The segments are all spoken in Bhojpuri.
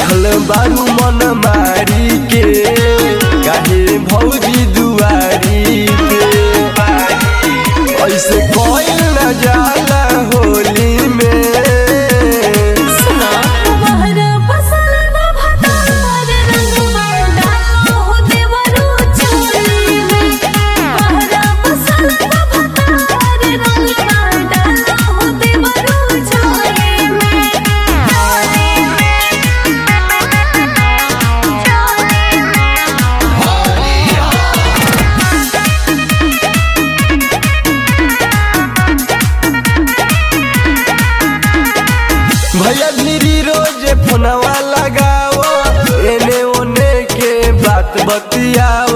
बैठल बारू मन मारी के काहे भौजी दुआरी पे ऐसे कोई न जाला होली में। भैया गिरी रोज फोनवा लगाव एने ओने के बात बतियाव।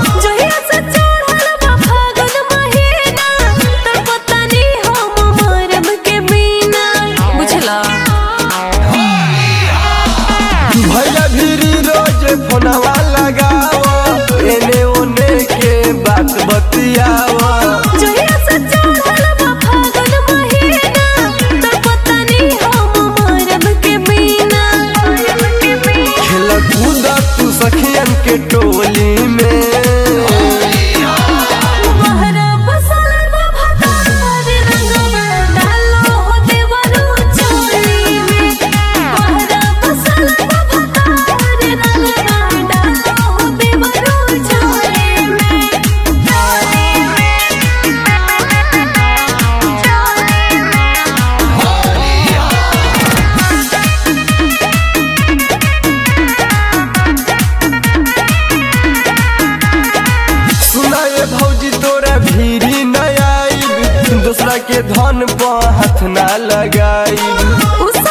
भैया गिरी रोज फोनवा लगाव एने ओने के बात बतियाव। सखियन के टोली में भौजी तोरा भीरी न आईब दूसरा के धन पर हाथ ना लगाईब।